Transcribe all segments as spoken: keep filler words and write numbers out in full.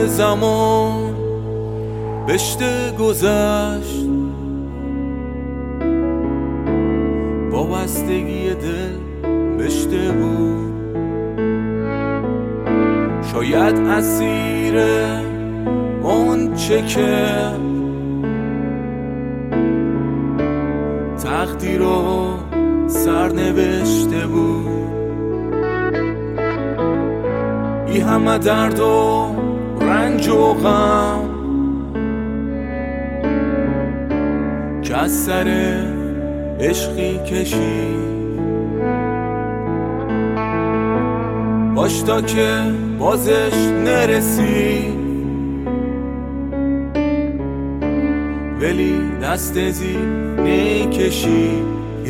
زمان بشته گذشت، با بستگی دل بشته بود. شاید اسیر اون چه که تقدیر رو سرنوشته بود. ای همه درد و رنج و غم که از سر عشقی کشید، باش تا که بازش نرسید، ولی دست زیر نکشید.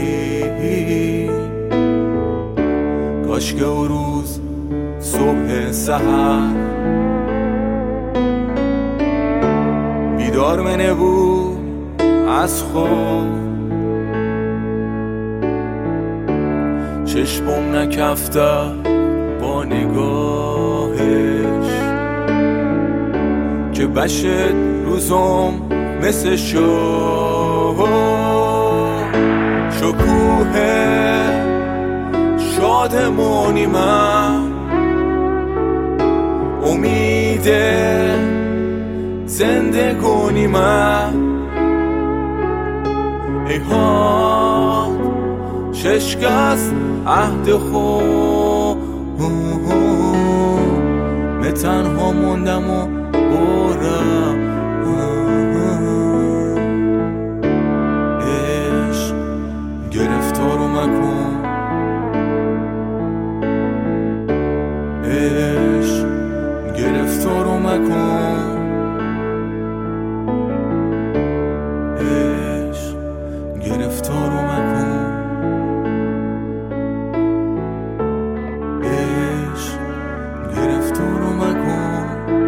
کاش که او روز صبح سحر بیدار منه بود از خواب، چشمم نکفته با نگاهش که بشد روزم مثل شو شکوه شادمانی من، امید زندگانی من. ای ها ششکست عهد خود، من تنها موندم و برم. عشق گرفتارو مکن، عشق گرفتارو مکن، عشق گرفتارو مکن، عشق گرفتارو مکن.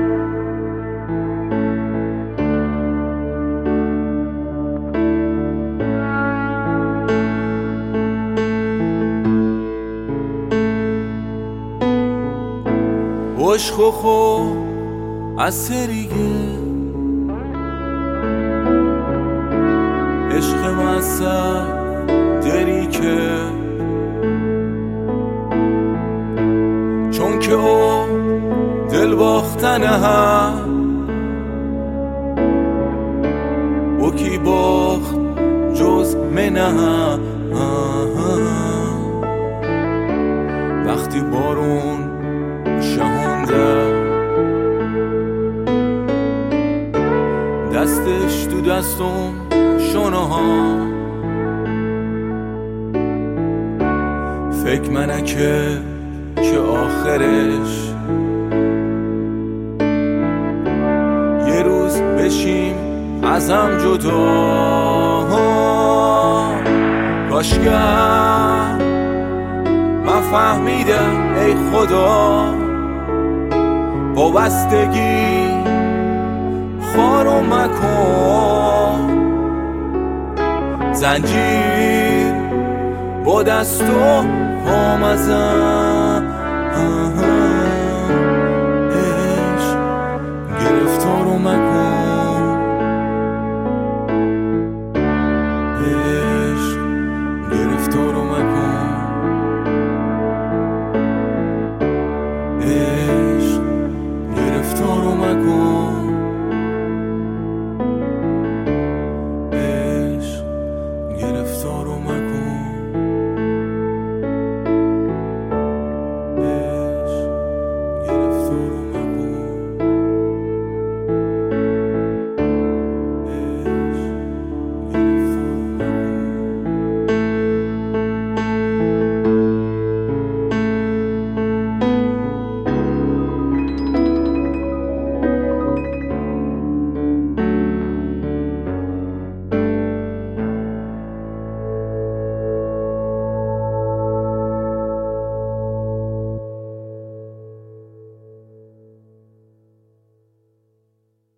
عشق خو از سریگه، عشق مصر دری که چون که او دل باختنه هم او کی باخت جز منه هم. وقتی بارون شهونده دستش تو دستم شونه ها، فکر منه که که آخرش یه روز بشیم ازم جدا. کاشگر من فهمیدم ای خدا وابستگی خارو مکن، زنجیر با دست و پام ازم